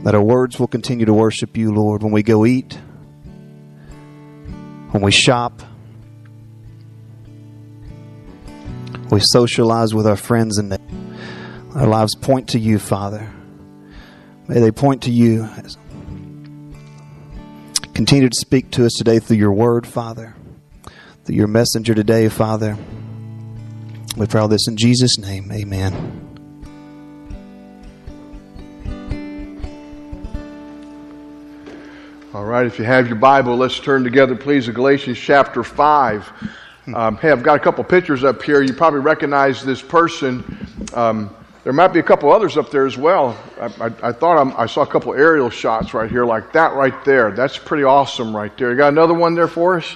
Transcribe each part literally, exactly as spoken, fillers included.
that our words will continue to worship you, Lord, when we go eat, when we shop, we socialize with our friends, and our lives point to you, Father. May they point to you. Continue to speak to us today through your word, Father, through your messenger today, Father. We pray all this in Jesus' name. Amen. All right, if you have your Bible, let's turn together, please, to Galatians chapter five. Um, hey, I've got a couple pictures up here. You probably recognize this person. Um, there might be a couple others up there as well. I, I, I thought I'm, I saw a couple aerial shots right here, like that right there. That's pretty awesome right there. You got another one there, Forrest?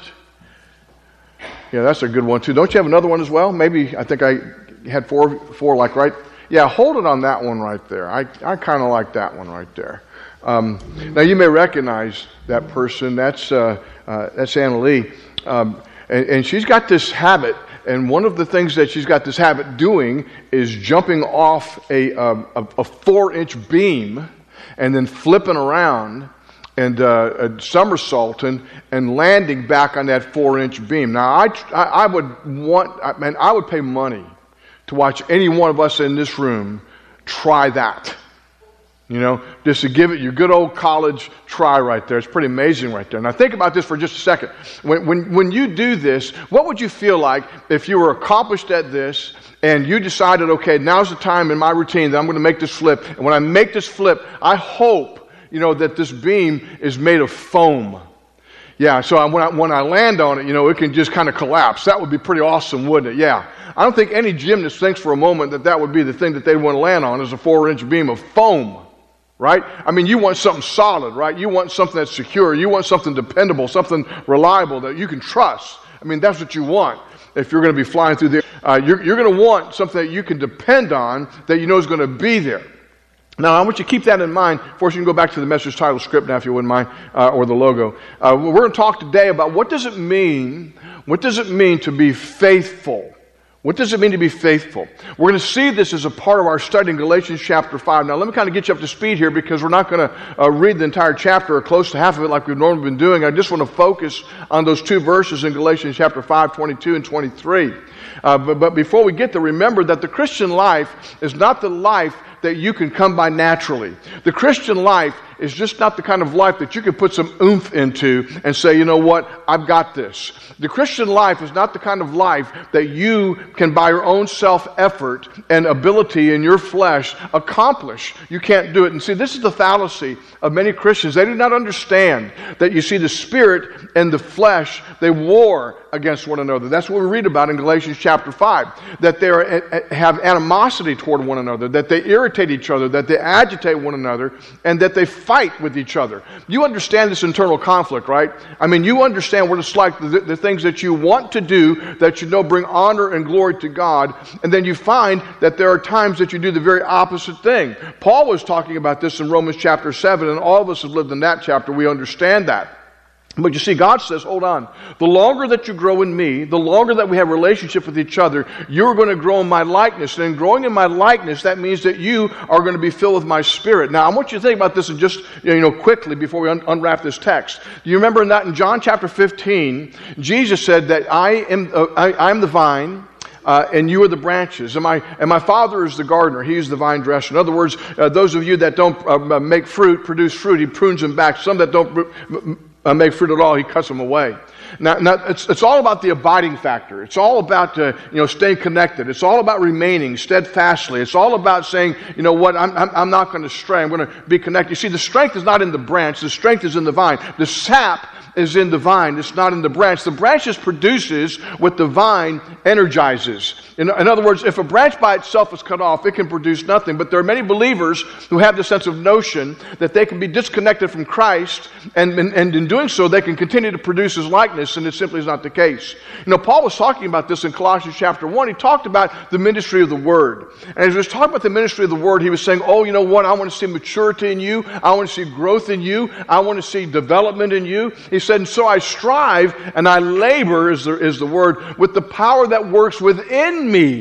Yeah, that's a good one too. Don't you have another one as well? Maybe, I think I had four, four like right. Yeah, hold it on that one right there. I, I kind of like that one right there. Um, now you may recognize that person. That's uh, uh, that's Anna Lee, um, and, and she's got this habit. And one of the things that she's got this habit doing is jumping off a um, a, a four-inch beam, and then flipping around and uh, somersaulting and landing back on that four-inch beam. Now I I, I would want, I mean, I would pay money to watch any one of us in this room try that. You know, just to give it your good old college try right there. It's pretty amazing right there. Now think about this for just a second. When, when, when you do this, what would you feel like if you were accomplished at this and you decided, okay, now's the time in my routine that I'm going to make this flip. And when I make this flip, I hope, you know, that this beam is made of foam. Yeah, so I, when, I, when I land on it, you know, it can just kind of collapse. That would be pretty awesome, wouldn't it? Yeah. I don't think any gymnast thinks for a moment that that would be the thing that they'd want to land on, is a four-inch beam of foam. Right? I mean, you want something solid, right? You want something that's secure. You want something dependable, something reliable that you can trust. I mean, that's what you want if you're going to be flying through there. Uh, you're you're going to want something that you can depend on, that you know is going to be there. Now, I want you to keep that in mind. Of course, you can go back to the message title script now if you wouldn't mind, uh, or the logo. Uh, we're going to talk today about what does it mean, what does it mean to be faithful? What does it mean to be faithful? We're going to see this as a part of our study in Galatians chapter five. Now, let me kind of get you up to speed here, because we're not going to uh, read the entire chapter or close to half of it like we've normally been doing. I just want to focus on those two verses in Galatians chapter five, twenty-two and twenty-three. Uh, but, but before we get there, remember that the Christian life is not the life that you can come by naturally. The Christian life is just not the kind of life that you can put some oomph into and say, you know what, I've got this. The Christian life is not the kind of life that you can, by your own self-effort and ability in your flesh, accomplish. You can't do it. And see, this is the fallacy of many Christians. They do not understand that, you see, the spirit and the flesh, they war against one another. That's what we read about in Galatians chapter five, that they are, have animosity toward one another, that they irritate each other, that they agitate one another, and that they fight with each other. You understand this internal conflict, right? I mean, you understand what it's like, the, the things that you want to do that you know bring honor and glory to God, and then you find that there are times that you do the very opposite thing. Paul was talking about this in Romans chapter seven, and all of us have lived in that chapter. We understand that. But you see, God says, hold on. The longer that you grow in me, the longer that we have a relationship with each other, you're going to grow in my likeness. And in growing in my likeness, that means that you are going to be filled with my spirit. Now, I want you to think about this and just, you know, quickly before we un- unwrap this text. Do you remember in that in John chapter fifteen, Jesus said that I am, uh, I, I'm the vine, Uh, and you are the branches, and my and my Father is the gardener. He is the vine dresser. In other words, uh, those of you that don't uh, make fruit, produce fruit, He prunes them back. Some that don't uh, make fruit at all, He cuts them away. Now, now it's it's all about the abiding factor. It's all about uh, you know staying connected. It's all about remaining steadfastly. It's all about saying, you know what, I'm I'm, I'm not going to stray. I'm going to be connected. You see, the strength is not in the branch. The strength is in the vine. The sap is in the vine. It's not in the branch. The branch just produces what the vine energizes. In, in other words, if a branch by itself is cut off, it can produce nothing. But there are many believers who have the sense of notion that they can be disconnected from Christ, and, and, and in doing so, they can continue to produce His likeness, and it simply is not the case. You know, Paul was talking about this in Colossians chapter one. He talked about the ministry of the Word. And as he was talking about the ministry of the Word, he was saying, oh, you know what, I want to see maturity in you. I want to see growth in you. I want to see development in you. He said, and so I strive and I labor, is the, is the word, with the power that works within me.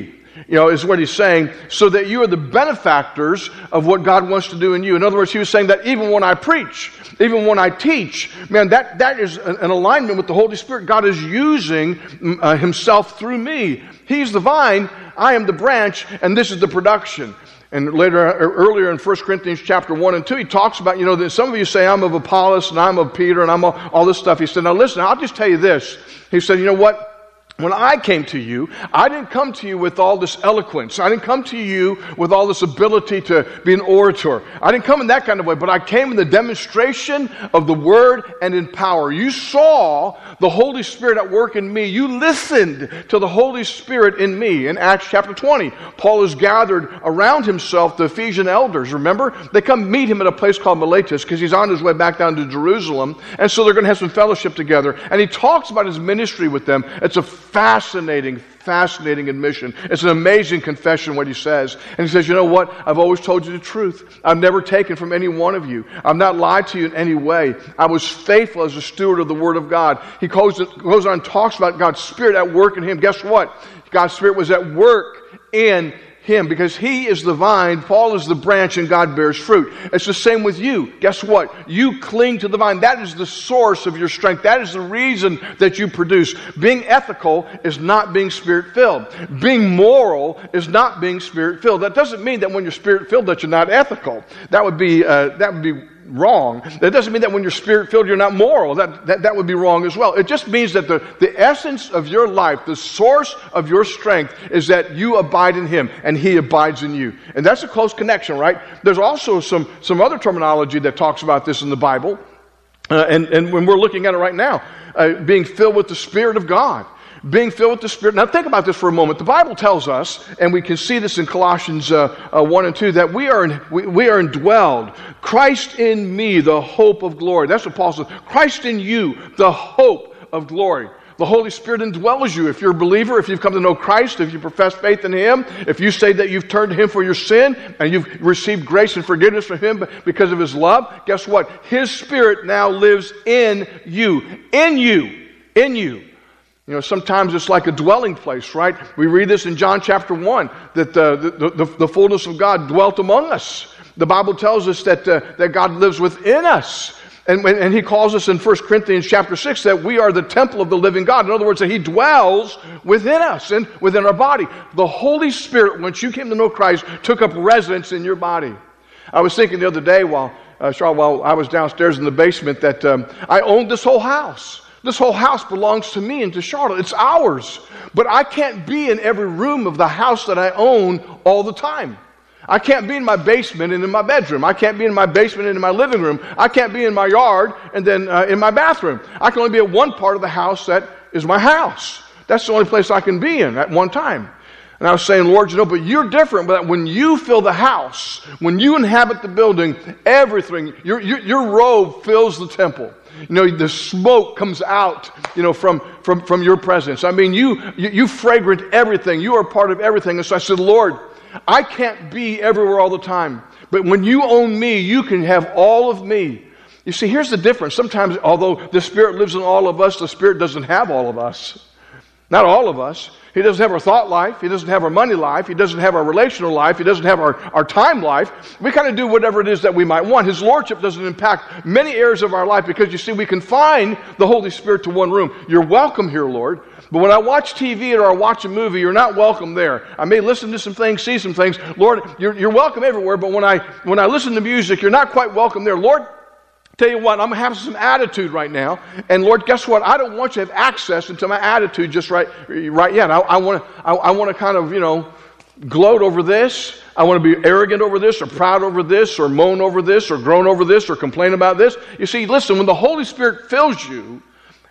You know, is what he's saying, so that you are the benefactors of what God wants to do in you. In other words, he was saying that even when I preach, even when I teach, man, that, that is an alignment with the Holy Spirit. God is using uh, himself through me. He's the vine, I am the branch, and this is the production. And later, earlier in First Corinthians chapter one and two, he talks about, you know, that some of you say, I'm of Apollos, and I'm of Peter, and I'm of all this stuff. He said, now listen, I'll just tell you this. He said, you know what? When I came to you, I didn't come to you with all this eloquence. I didn't come to you with all this ability to be an orator. I didn't come in that kind of way, but I came in the demonstration of the Word and in power. You saw the Holy Spirit at work in me. You listened to the Holy Spirit in me. In Acts chapter twenty, Paul is gathered around himself the Ephesian elders. Remember? They come meet him at a place called Miletus because he's on his way back down to Jerusalem. And so they're going to have some fellowship together. And he talks about his ministry with them. It's a fascinating, fascinating admission. It's an amazing confession what he says. And he says, you know what? I've always told you the truth. I've never taken from any one of you. I've not lied to you in any way. I was faithful as a steward of the Word of God. He goes, goes on and talks about God's Spirit at work in him. Guess what? God's Spirit was at work in him because he is the vine, Paul is the branch, and God bears fruit. It's the same with you. Guess what? You cling to the vine. That is the source of your strength. That is the reason that you produce. Being ethical is not being Spirit-filled. Being moral is not being Spirit-filled. That doesn't mean that when you're Spirit-filled that you're not ethical. That would be uh, that would be wrong. That doesn't mean that when you're Spirit-filled you're not moral. That, that that would be wrong as well. It just means that the, the essence of your life, the source of your strength, is that you abide in him and he abides in you. And that's a close connection, right? There's also some, some other terminology that talks about this in the Bible. Uh, and, and when we're looking at it right now, uh, being filled with the Spirit of God. Being filled with the Spirit. Now think about this for a moment. The Bible tells us, and we can see this in Colossians uh, uh, one and two, that we are in, we, we are indwelled. Christ in me, the hope of glory. That's what Paul says. Christ in you, the hope of glory. The Holy Spirit indwells you. If you're a believer, if you've come to know Christ, if you profess faith in him, if you say that you've turned to him for your sin, and you've received grace and forgiveness from him because of his love, guess what? His Spirit now lives in you. In you. In you. You know, sometimes it's like a dwelling place, right? We read this in John chapter one, that uh, the, the, the fullness of God dwelt among us. The Bible tells us that, uh, that God lives within us. And, and he calls us in First Corinthians chapter six that we are the temple of the living God. In other words, that he dwells within us and within our body. The Holy Spirit, once you came to know Christ, took up residence in your body. I was thinking the other day while, uh, Charlotte, while I was downstairs in the basement that um, I owned this whole house. This whole house belongs to me and to Charlotte. It's ours. But I can't be in every room of the house that I own all the time. I can't be in my basement and in my bedroom. I can't be in my basement and in my living room. I can't be in my yard and then uh, in my bathroom. I can only be at one part of the house that is my house. That's the only place I can be in at one time. And I was saying, Lord, you know, but you're different. But when you fill the house, when you inhabit the building, everything, your, your, your robe fills the temple. You know, the smoke comes out, you know, from, from, from your presence. I mean, you, you, you fragrant everything. You are part of everything. And so I said, Lord, I can't be everywhere all the time. But when you own me, you can have all of me. You see, here's the difference. Sometimes, although the Spirit lives in all of us, the Spirit doesn't have all of us. Not all of us. He doesn't have our thought life. He doesn't have our money life. He doesn't have our relational life. He doesn't have our, our time life. We kind of do whatever it is that we might want. His Lordship doesn't impact many areas of our life because, you see, we confine the Holy Spirit to one room. You're welcome here, Lord. But when I watch T V or I watch a movie, you're not welcome there. I may listen to some things, see some things. Lord, you're, you're welcome everywhere, but when I, when I listen to music, you're not quite welcome there. Lord, tell you what, I'm going to have some attitude right now. And Lord, guess what? I don't want you to have access into my attitude just right, right yet. I, I want to I, I want to kind of, you know, gloat over this. I want to be arrogant over this or proud over this or moan over this or groan over this or complain about this. You see, listen, when the Holy Spirit fills you,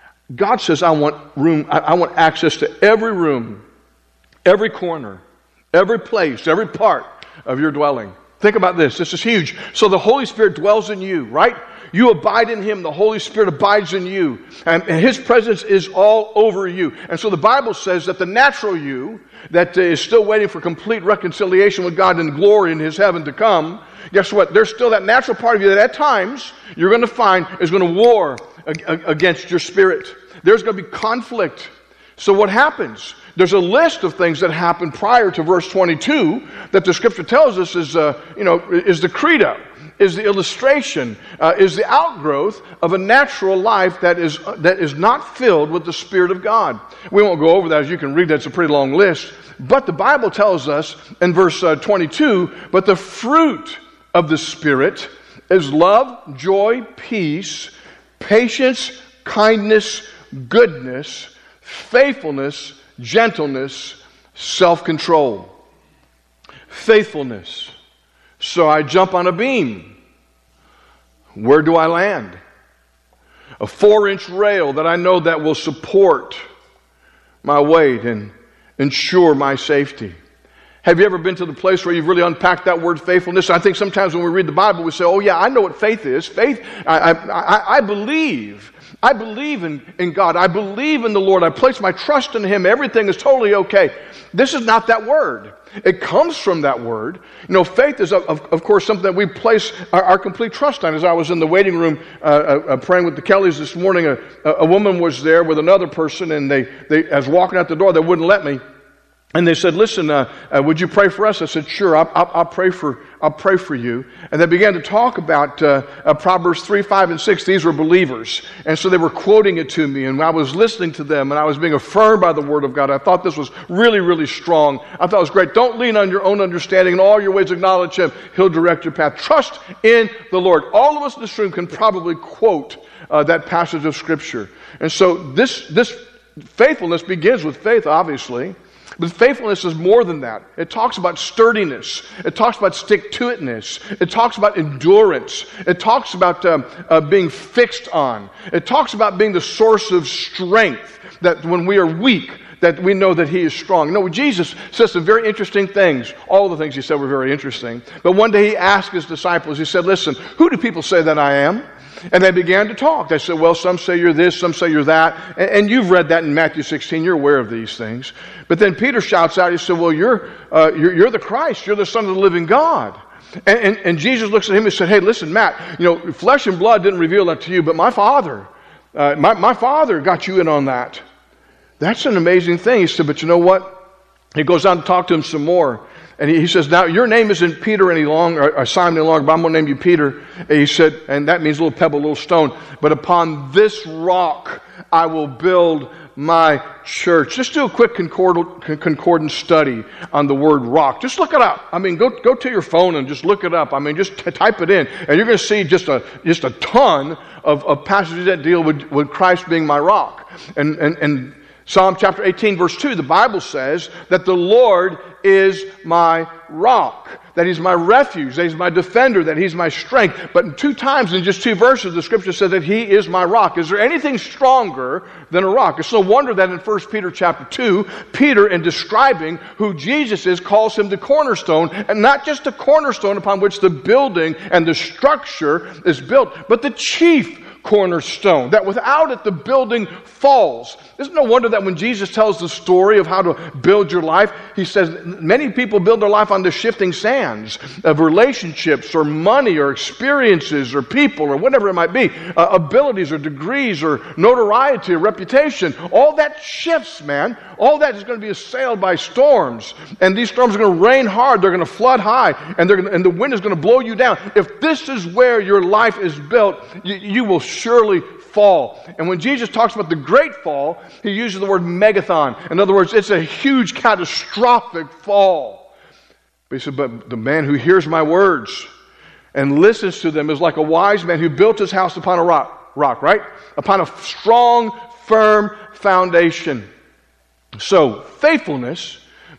God says, I want room, I, I want access to every room, every corner, every place, every part of your dwelling. Think about this. This is huge. So the Holy Spirit dwells in you, right? You abide in him. The Holy Spirit abides in you. And, and his presence is all over you. And so the Bible says that the natural you that is still waiting for complete reconciliation with God in glory in his heaven to come, guess what? There's still that natural part of you that at times you're going to find is going to war against your spirit. There's going to be conflict. So what happens? There's a list of things that happen prior to verse twenty-two that the Scripture tells us is, uh, you know, is the credo, is the illustration, uh, is the outgrowth of a natural life that is uh, that is not filled with the Spirit of God. We won't go over that. As you can read, that's a pretty long list. But the Bible tells us in verse uh, twenty-two, but the fruit of the Spirit is love, joy, peace, patience, kindness, goodness, faithfulness, gentleness, self-control. Faithfulness. So I jump on a beam. Where do I land? A four-inch rail that I know that will support my weight and ensure my safety. Have you ever been to the place where you've really unpacked that word faithfulness? I think sometimes when we read the Bible, we say, oh yeah, I know what faith is. Faith, I, I, I believe. I believe in, in God. I believe in the Lord. I place my trust in Him. Everything is totally okay. This is not that word. It comes from that word. You know, faith is, of, of course, something that we place our, our complete trust on. As I was in the waiting room uh, uh, praying with the Kellys this morning, a, a woman was there with another person, and they, they, as walking out the door, they wouldn't let me. And they said, listen, uh, uh, would you pray for us? I said, sure, I'll, I'll, I'll pray for I'll pray for you. And they began to talk about uh, uh, Proverbs three, five, and six. These were believers. And so they were quoting it to me, and I was listening to them, and I was being affirmed by the Word of God. I thought this was really, really strong. I thought it was great. Don't lean on your own understanding. In all your ways acknowledge Him. He'll direct your path. Trust in the Lord. All of us in this room can probably quote uh, that passage of Scripture. And so this this faithfulness begins with faith, obviously. But faithfulness is more than that. It talks about sturdiness. It talks about stick-to-itness. It talks about endurance. It talks about um, uh, being fixed on. It talks about being the source of strength, that when we are weak, that we know that He is strong. You know, Jesus says some very interesting things. All the things He said were very interesting. But one day He asked His disciples, He said, listen, who do people say that I am? And they began to talk. They said, well, some say you're this, some say you're that. And, and you've read that in Matthew sixteen. You're aware of these things. But then Peter shouts out, he said, well, you're, uh, you're, you're the Christ. You're the Son of the living God. And, and, and Jesus looks at him and said, hey, listen, Matt, you know, flesh and blood didn't reveal that to you, but my Father, uh, my, my Father got you in on that. That's an amazing thing. He said, but you know what? He goes on to talk to him some more. And he, he says, now your name isn't Peter any longer, or Simon any longer, but I'm going to name you Peter. And he said, and that means a little pebble, a little stone. But upon this rock I will build my church. Just do a quick concordance study on the word rock. Just look it up. I mean, go go to your phone and just look it up. I mean, just t- type it in, and you're going to see just a just a ton of, of passages that deal with, with Christ being my rock. And and and Psalm chapter eighteen, verse two, the Bible says that the Lord is my rock, that He's my refuge, that He's my defender, that He's my strength. But two times in just two verses, the Scripture says that He is my rock. Is there anything stronger than a rock? It's no wonder that in First Peter chapter two, Peter, in describing who Jesus is, calls Him the cornerstone, and not just the cornerstone upon which the building and the structure is built, but the chief cornerstone, that without it the building falls. It's no wonder that when Jesus tells the story of how to build your life, He says many people build their life on the shifting sands of relationships or money or experiences or people or whatever it might be, uh, abilities or degrees or notoriety or reputation. All that shifts, man. All that is going to be assailed by storms, and these storms are going to rain hard, they're going to flood high, and, they're going to, and the wind is going to blow you down. If this is where your life is built, you, you will surely fall. And when Jesus talks about the great fall, He uses the word megathon. In other words, it's a huge catastrophic fall. But He said, but the man who hears my words and listens to them is like a wise man who built his house upon a rock, rock, right? Upon a strong, firm foundation. So, faithfulness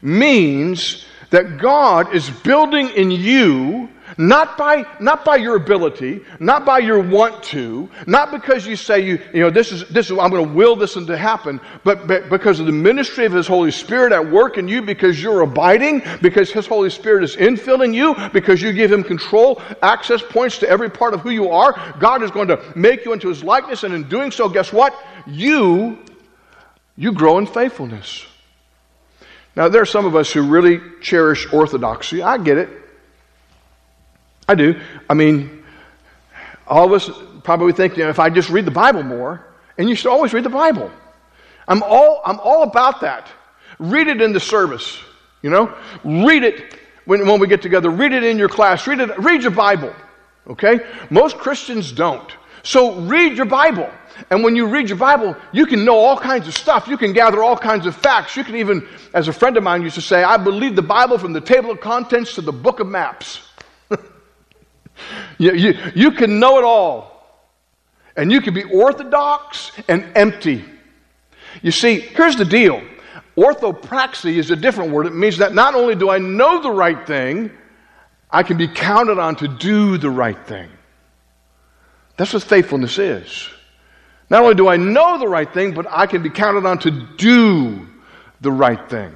means that God is building in you, not by not by your ability, not by your want to, not because you say you you know this is this is I'm going to will this to happen, but, but because of the ministry of His Holy Spirit at work in you, because you're abiding, because His Holy Spirit is infilling you, because you give Him control, access points to every part of who you are. God is going to make you into His likeness, and in doing so, guess what? You you grow in faithfulness. Now, there are some of us who really cherish orthodoxy. I get it. I do. I mean, all of us probably think, you know, if I just read the Bible more, and you should always read the Bible. I'm all, I'm all about that. Read it in the service, you know. Read it when, when we get together. Read it in your class. Read it. Read your Bible, okay? Most Christians don't. So read your Bible. And when you read your Bible, you can know all kinds of stuff. You can gather all kinds of facts. You can even, as a friend of mine used to say, I believe the Bible from the table of contents to the book of maps. you, you, you can know it all. And you can be orthodox and empty. You see, here's the deal. Orthopraxy is a different word. It means that not only do I know the right thing, I can be counted on to do the right thing. That's what faithfulness is. Not only do I know the right thing, but I can be counted on to do the right thing.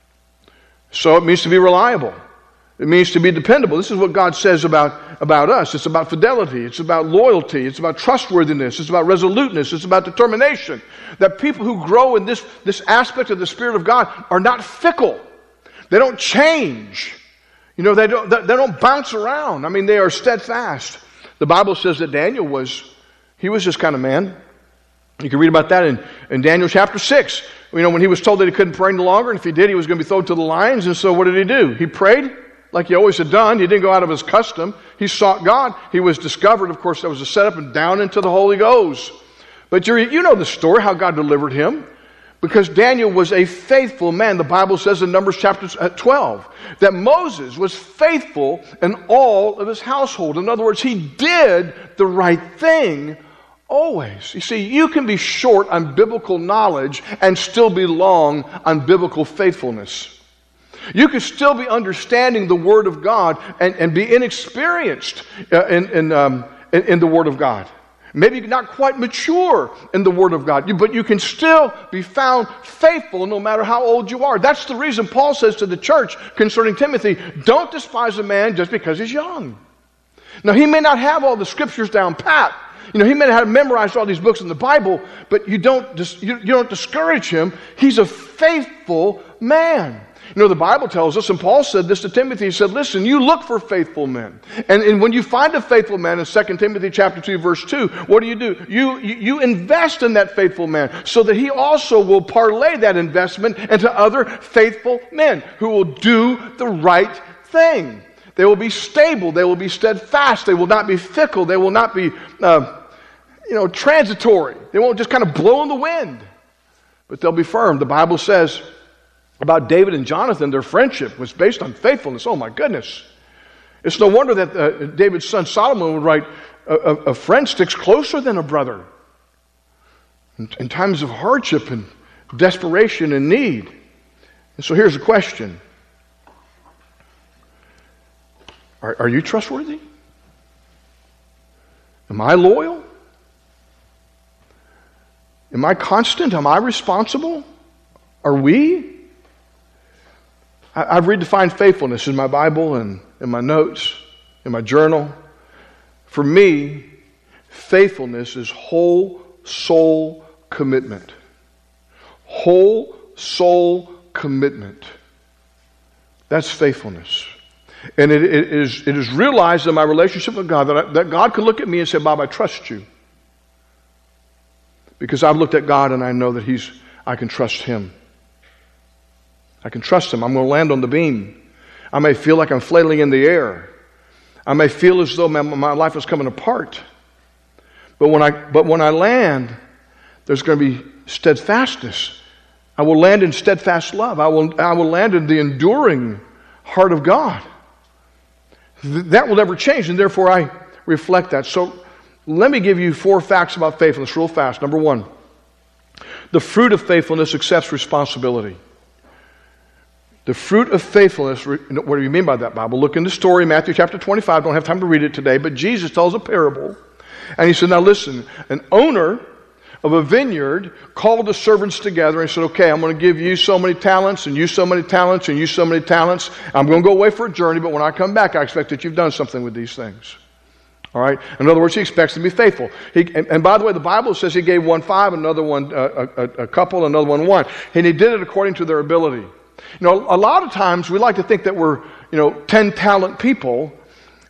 So it means to be reliable. It means to be dependable. This is what God says about, about us. It's about fidelity. It's about loyalty. It's about trustworthiness. It's about resoluteness. It's about determination. That people who grow in this, this aspect of the Spirit of God are not fickle. They don't change. You know, they don't, they don't bounce around. I mean, they are steadfast. The Bible says that Daniel was, he was this kind of man. You can read about that in, in Daniel chapter six. You know, when he was told that he couldn't pray any longer, and if he did, he was going to be thrown to the lions. And so what did he do? He prayed like he always had done. He didn't go out of his custom. He sought God. He was discovered. Of course, that was a setup, and down into the Holy Ghost. But you you know the story, how God delivered him. Because Daniel was a faithful man. The Bible says in Numbers chapter twelve that Moses was faithful in all of his household. In other words, he did the right thing always. You see, you can be short on biblical knowledge and still be long on biblical faithfulness. You can still be understanding the Word of God and, and be inexperienced uh, in, in, um, in, in the Word of God. Maybe not quite mature in the Word of God, but you can still be found faithful no matter how old you are. That's the reason Paul says to the church concerning Timothy, don't despise a man just because he's young. Now, he may not have all the scriptures down pat. You know, he may not have memorized all these books in the Bible, but you don't, dis- you, you don't discourage him. He's a faithful man. You know, the Bible tells us, and Paul said this to Timothy, he said, listen, you look for faithful men. And, and when you find a faithful man in Second Timothy chapter two, verse two, what do you do? You, you, you invest in that faithful man so that he also will parlay that investment into other faithful men who will do the right thing. They will be stable. They will be steadfast. They will not be fickle. They will not be, uh, you know, transitory. They won't just kind of blow in the wind, but they'll be firm. The Bible says about David and Jonathan, their friendship was based on faithfulness. Oh, my goodness. It's no wonder that uh, David's son Solomon would write, a, a, a friend sticks closer than a brother in, in times of hardship and desperation and need. And so here's the question. Are, are you trustworthy? Am I loyal? Am I constant? Am I responsible? Are we? I've redefined faithfulness in my Bible and in my notes, in my journal. For me, faithfulness is whole soul commitment. Whole soul commitment. That's faithfulness. And it, it, is, it is realized in my relationship with God that, I, that God can look at me and say, Bob, I trust you. Because I've looked at God and I know that He's, I can trust Him. I can trust Him. I'm going to land on the beam. I may feel like I'm flailing in the air. I may feel as though my, my life is coming apart. But when I but when I land, there's going to be steadfastness. I will land in steadfast love. I will I will land in the enduring heart of God. Th- that will never change, and therefore I reflect that. So let me give you four facts about faithfulness real fast. Number one, the fruit of faithfulness accepts responsibility. The fruit of faithfulness, what do you mean by that, Bible? Look in the story, Matthew chapter twenty-five. Don't have time to read it today, but Jesus tells a parable. And He said, now listen, an owner of a vineyard called the servants together and said, okay, I'm going to give you so many talents, and you so many talents, and you so many talents. I'm going to go away for a journey, but when I come back, I expect that you've done something with these things. All right? In other words, He expects to be faithful. He, and, and by the way, the Bible says He gave one five, another one uh, a, a couple, another one one. And He did it according to their ability. You know, a lot of times we like to think that we're, you know, ten talent people,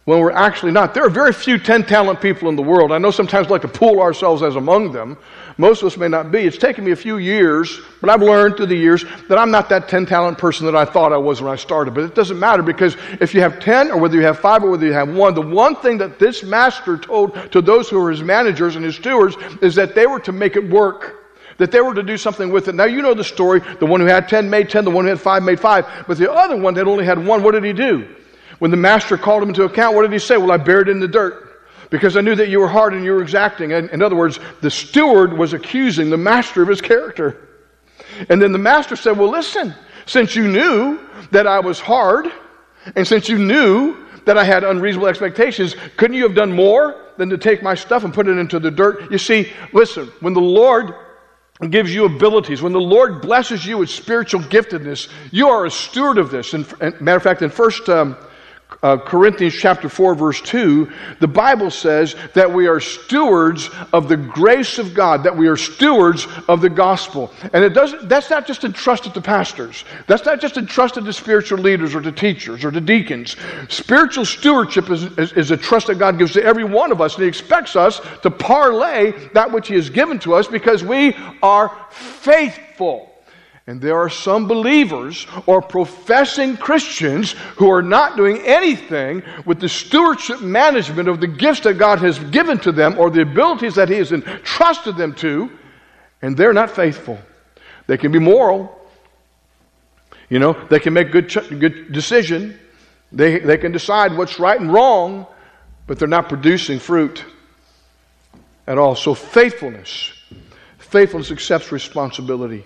when we're actually not. There are very few ten-talent people in the world. I know sometimes we like to pool ourselves as among them. Most of us may not be. It's taken me a few years, but I've learned through the years that I'm not that ten-talent person that I thought I was when I started. But it doesn't matter, because if you have ten, or whether you have five, or whether you have one, the one thing that this master told to those who were his managers and his stewards is that they were to make it work. That they were to do something with it. Now, you know the story. The one who had ten made ten. The one who had five made five. But the other one that only had one, what did he do? When the master called him into account, what did he say? Well, I buried it in the dirt, because I knew that you were hard and you were exacting. And in other words, the steward was accusing the master of his character. And then the master said, well, listen, since you knew that I was hard, and since you knew that I had unreasonable expectations, couldn't you have done more than to take my stuff and put it into the dirt? You see, listen, when the Lord and gives you abilities, when the Lord blesses you with spiritual giftedness, you are a steward of this. And, and matter of fact, in First um, uh, Corinthians chapter four, verse two, the Bible says that we are stewards of the grace of God, that we are stewards of the gospel. And it doesn't. That's not just entrusted to pastors. That's not just entrusted to spiritual leaders or to teachers or to deacons. Spiritual stewardship is, is, is a trust that God gives to every one of us, and He expects us to parlay that which He has given to us, because we are faithful. And there are some believers or professing Christians who are not doing anything with the stewardship management of the gifts that God has given to them, or the abilities that He has entrusted them to, and they're not faithful. They can be moral. You know, they can make good ch- good decision. They, they can decide what's right and wrong, but they're not producing fruit at all. So faithfulness. Faithfulness accepts responsibility.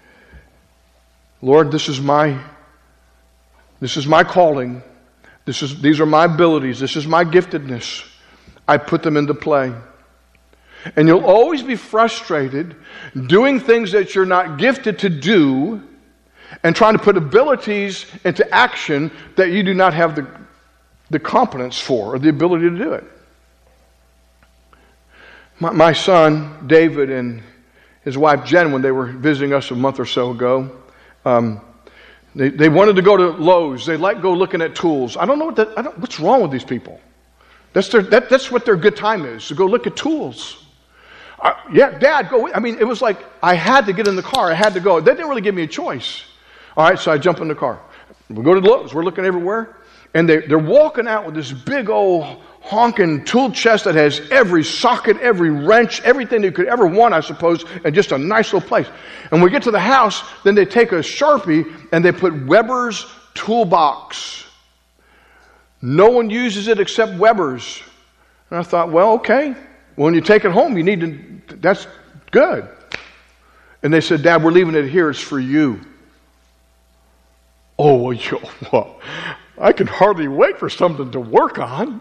Lord, this is my this is my calling. This is these are my abilities. This is my giftedness. I put them into play. And you'll always be frustrated doing things that you're not gifted to do, and trying to put abilities into action that you do not have the, the competence for, or the ability to do it. My, my son, David, and his wife, Jen, when they were visiting us a month or so ago, Um, they, they wanted to go to Lowe's. They like go looking at tools. I don't know what that, I don't, what's wrong with these people. That's their, that, that's what their good time is, to go look at tools. Uh, yeah, Dad, go. I mean, it was like I had to get in the car. I had to go. They didn't really give me a choice. All right, so I jump in the car. We go to Lowe's. We're looking everywhere. And they, they're walking out with this big old honking tool chest that has every socket, every wrench, everything you could ever want, I suppose, in just a nice little place. And we get to the house, then they take a Sharpie and they put Weber's Toolbox. No one uses it except Weber's. And I thought, well, okay. When you take it home, you need to, that's good. And they said, Dad, we're leaving it here. It's for you. Oh, well, you, well, I can hardly wait for something to work on.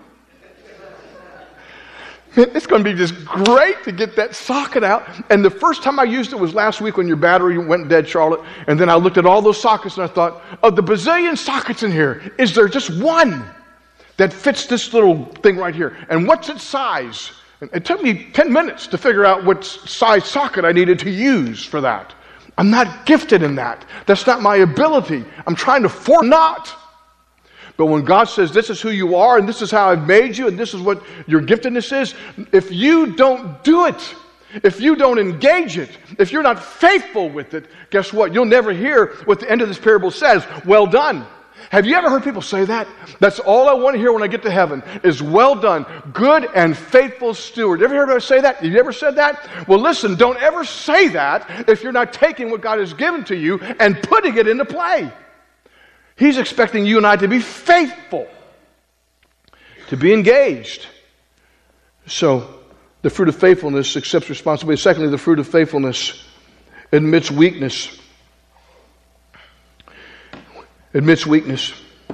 It's going to be just great to get that socket out. And the first time I used it was last week when your battery went dead, Charlotte. And then I looked at all those sockets and I thought, of the bazillion sockets in here, is there just one that fits this little thing right here? And what's its size? And it took me ten minutes to figure out what size socket I needed to use for that. I'm not gifted in that. That's not my ability. I'm trying to for not. But when God says this is who you are and this is how I've made you and this is what your giftedness is, if you don't do it, if you don't engage it, if you're not faithful with it, guess what? You'll never hear what the end of this parable says. Well done. Have you ever heard people say that? That's all I want to hear when I get to heaven is well done, good and faithful steward. Ever heard anybody say that? Have you ever said that? Well, listen, don't ever say that if you're not taking what God has given to you and putting it into play. He's expecting you and I to be faithful, to be engaged. So, the fruit of faithfulness accepts responsibility. Secondly, the fruit of faithfulness admits weakness. Admits weakness.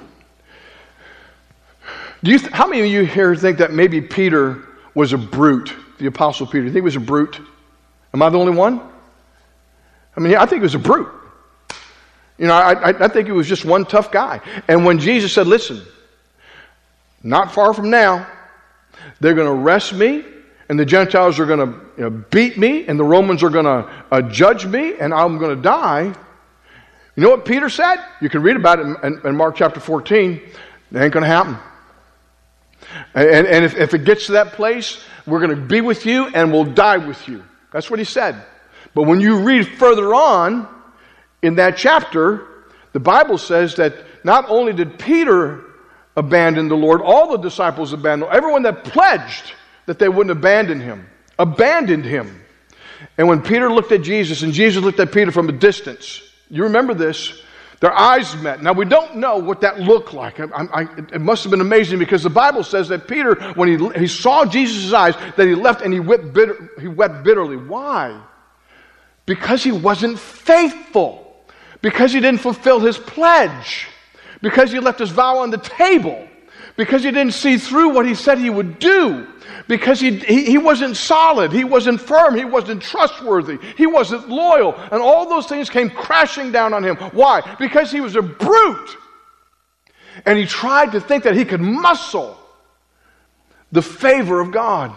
Do you? Th- how many of you here think that maybe Peter was a brute? The Apostle Peter. Do you think he was a brute? Am I the only one? I mean, I think he was a brute. You know, I, I think he was just one tough guy. And when Jesus said, listen, not far from now, they're going to arrest me, and the Gentiles are going to you know, beat me, and the Romans are going to uh, judge me, and I'm going to die. You know what Peter said? You can read about it in, in, in Mark chapter fourteen. It ain't going to happen. And, and if, if it gets to that place, we're going to be with you and we'll die with you. That's what he said. But when you read further on in that chapter, the Bible says that not only did Peter abandon the Lord, all the disciples abandoned, everyone that pledged that they wouldn't abandon him, abandoned him. And when Peter looked at Jesus and Jesus looked at Peter from a distance, you remember this, their eyes met. Now we don't know what that looked like. I, I, it must have been amazing because the Bible says that Peter, when he, he saw Jesus' eyes, that he left and he wept, bitter, he wept bitterly. Why? Because he wasn't faithful. Because he didn't fulfill his pledge. Because he left his vow on the table. Because he didn't see through what he said he would do. Because he, he, he wasn't solid, he wasn't firm, he wasn't trustworthy, he wasn't loyal. And all those things came crashing down on him. Why? Because he was a brute. And he tried to think that he could muscle the favor of God.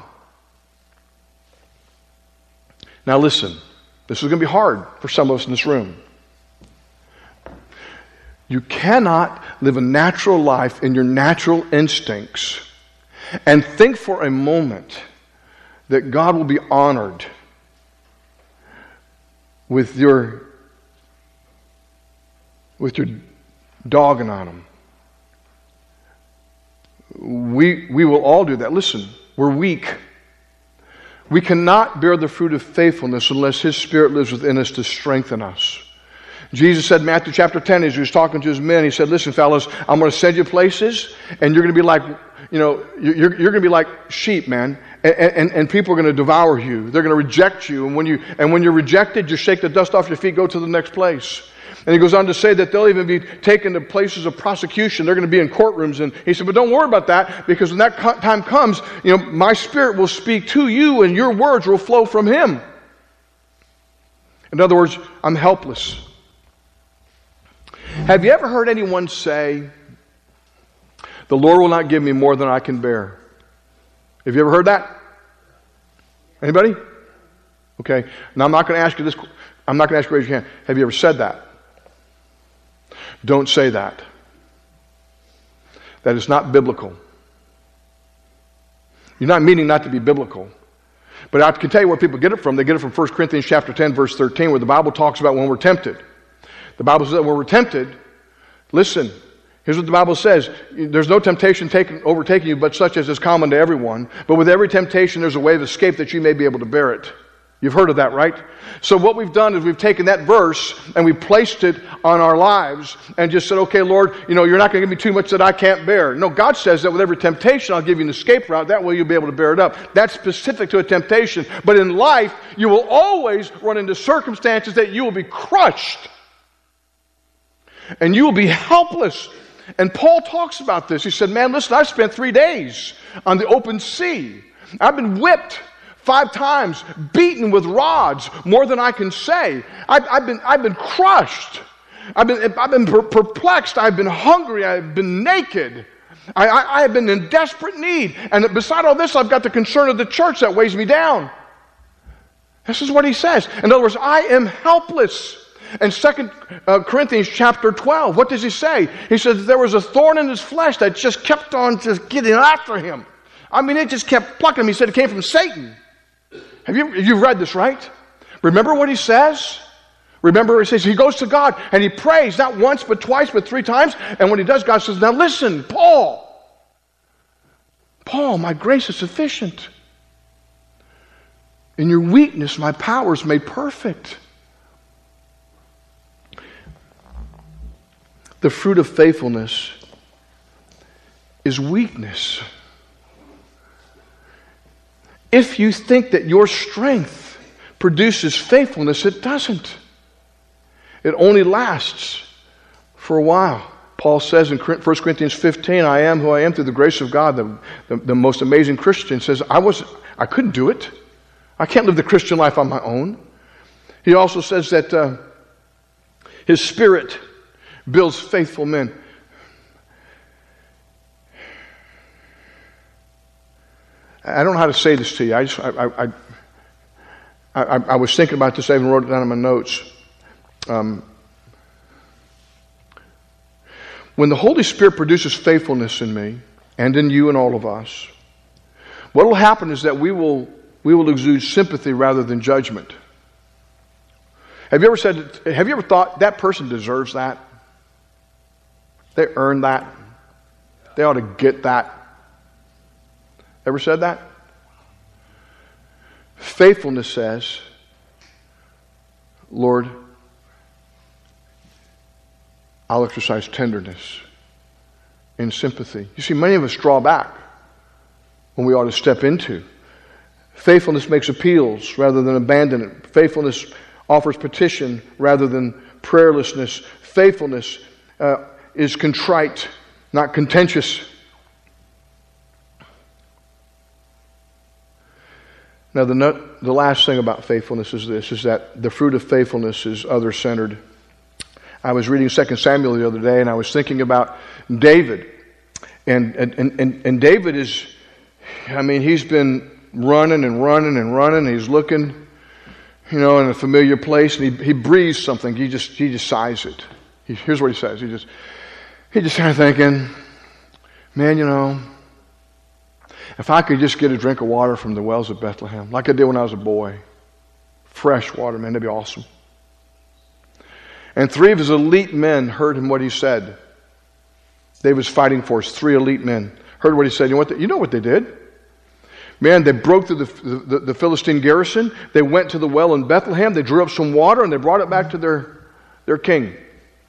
Now listen, this is going to be hard for some of us in this room. You cannot live a natural life in your natural instincts and think for a moment that God will be honored with your with your dogging on him. We we will all do that. Listen, we're weak. We cannot bear the fruit of faithfulness unless His Spirit lives within us to strengthen us. Jesus said in Matthew chapter ten, as he was talking to his men, he said, listen, fellas, I'm going to send you places, and you're going to be like, you know, you're, you're going to be like sheep, man, and, and, and people are going to devour you. They're going to reject you, and when you and when you're rejected, you shake the dust off your feet, go to the next place. And he goes on to say that they'll even be taken to places of prosecution. They're going to be in courtrooms. And he said, but don't worry about that, because when that time comes, you know, my Spirit will speak to you, and your words will flow from Him. In other words, I'm helpless. Have you ever heard anyone say, the Lord will not give me more than I can bear? Have you ever heard that? Anybody? Okay. Now I'm not going to ask you this. I'm not going to ask you to raise your hand. Have you ever said that? Don't say that. That is not biblical. You're not meaning not to be biblical. But I can tell you where people get it from. They get it from First Corinthians chapter ten, verse thirteen, where the Bible talks about when we're tempted. The Bible says that when we're tempted, listen, here's what the Bible says. There's no temptation taken, overtaking you, but such as is common to everyone. But with every temptation, there's a way of escape that you may be able to bear it. You've heard of that, right? So what we've done is we've taken that verse and we've placed it on our lives and just said, okay, Lord, you know, you're not going to give me too much that I can't bear. No, God says that with every temptation, I'll give you an escape route. That way you'll be able to bear it up. That's specific to a temptation. But in life, you will always run into circumstances that you will be crushed. And you will be helpless. And Paul talks about this. He said, man, listen, I've spent three days on the open sea. I've been whipped five times, beaten with rods, more than I can say. I've, I've been, I've been crushed. I've been, I've been perplexed. I've been hungry. I've been naked. I, I, I have been in desperate need. And beside all this, I've got the concern of the church that weighs me down. This is what he says. In other words, I am helpless. In Second Corinthians chapter twelve, what does he say? He says there was a thorn in his flesh that just kept on just getting after him. I mean, it just kept plucking him. He said it came from Satan. Have you you've read this, right? Remember what he says? Remember he says he goes to God and he prays, not once, but twice, but three times. And when he does, God says, now listen, Paul. Paul, my grace is sufficient. In your weakness, my power is made perfect. The fruit of faithfulness is weakness. If you think that your strength produces faithfulness, it doesn't. It only lasts for a while. Paul says in First Corinthians fifteen, I am who I am through the grace of God. The, the, the most amazing Christian says, I was, I couldn't do it. I can't live the Christian life on my own. He also says that uh, His Spirit builds faithful men. I don't know how to say this to you. I just I I, I, I, I was thinking about this. I even wrote it down in my notes. Um, when the Holy Spirit produces faithfulness in me, and in you and all of us, what will happen is that we will we will exude sympathy rather than judgment. Have you ever said, have you ever thought that person deserves that? They earned that. They ought to get that. Ever said that? Faithfulness says, Lord, I'll exercise tenderness and sympathy. You see, many of us draw back when we ought to step into. Faithfulness makes appeals rather than abandon it. Faithfulness offers petition rather than prayerlessness. Faithfulness uh, is contrite, not contentious. Now, the, the last thing about faithfulness is this, is that the fruit of faithfulness is other-centered. I was reading Second Samuel the other day, and I was thinking about David. And, and, and, and David is, I mean, he's been running and running and running. He's looking, you know, in a familiar place, and he, he breathes something. He just he just sighs it. He, here's what he says. He just he just kind of thinking, man, you know, if I could just get a drink of water from the wells of Bethlehem, like I did when I was a boy, fresh water, man, that'd be awesome. And three of his elite men heard him what he said. David's fighting force, three elite men, heard what he said. You know what they, you know what they did? Man, they broke through the, the, the Philistine garrison. They went to the well in Bethlehem. They drew up some water, and they brought it back to their, their king.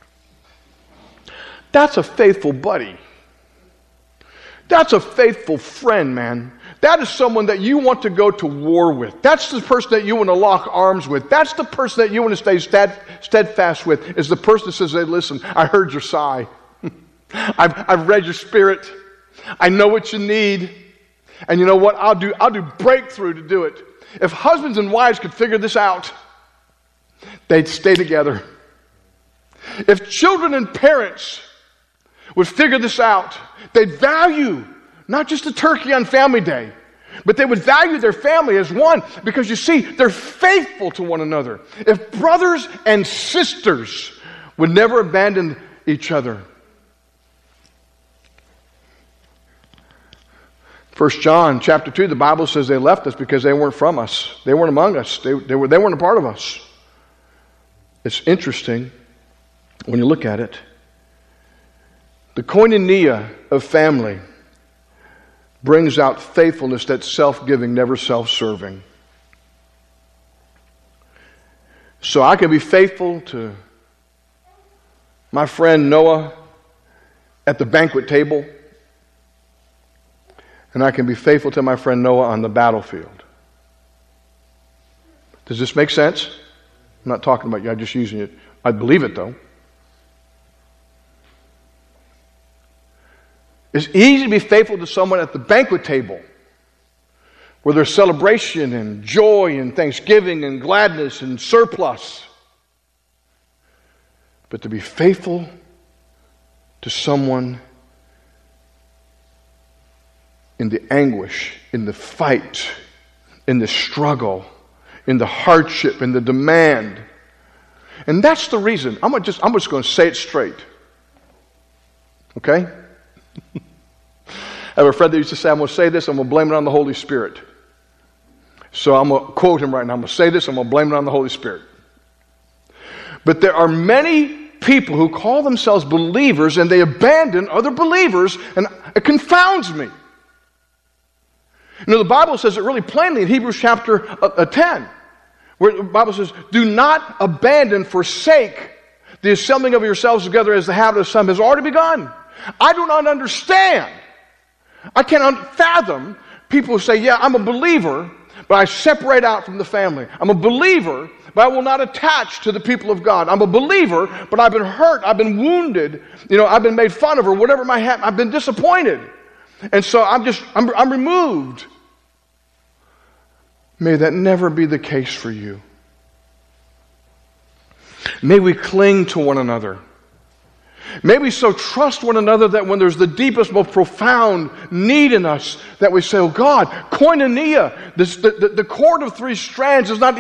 That's a faithful buddy. That's a faithful friend, man. That is someone that you want to go to war with. That's the person that you want to lock arms with. That's the person that you want to stay stead, steadfast with, is the person that says, hey, listen, I heard your sigh. I've, I've read your spirit. I know what you need. And you know what? I'll do, I'll do breakthrough to do it. If husbands and wives could figure this out, they'd stay together. If children and parents would figure this out, they'd value not just a turkey on Family Day, but they would value their family as one, because you see, they're faithful to one another. If brothers and sisters would never abandon each other. First John chapter two, the Bible says they left us because they weren't from us. They weren't among us. They, they, were, they weren't a part of us. It's interesting when you look at it. The koinonia of family brings out faithfulness that's self-giving, never self-serving. So I can be faithful to my friend Noah at the banquet table, and I can be faithful to my friend Noah on the battlefield. Does this make sense? I'm not talking about you, I'm just using it. I believe it, though. It's easy to be faithful to someone at the banquet table, where there's celebration and joy and thanksgiving and gladness and surplus. But to be faithful to someone in the anguish, in the fight, in the struggle, in the hardship, in the demand. And that's the reason. I'm just, I'm just going to say it straight. Okay? I have a friend that used to say, I'm going to say this, I'm going to blame it on the Holy Spirit. So I'm going to quote him right now. I'm going to say this, I'm going to blame it on the Holy Spirit. But there are many people who call themselves believers and they abandon other believers, and it confounds me. You know, the Bible says it really plainly in Hebrews chapter ten, where the Bible says, do not abandon, forsake the assembling of yourselves together as the habit of some has already begun. I do not understand. I cannot fathom people who say, yeah, I'm a believer, but I separate out from the family. I'm a believer, but I will not attach to the people of God. I'm a believer, but I've been hurt, I've been wounded, you know, I've been made fun of, or whatever might happen. I've been disappointed. And so I'm just, I'm, I'm removed. May that never be the case for you. May we cling to one another. May we so trust one another that when there's the deepest, most profound need in us, that we say, oh God, koinonia, this, the, the, the cord of three strands is not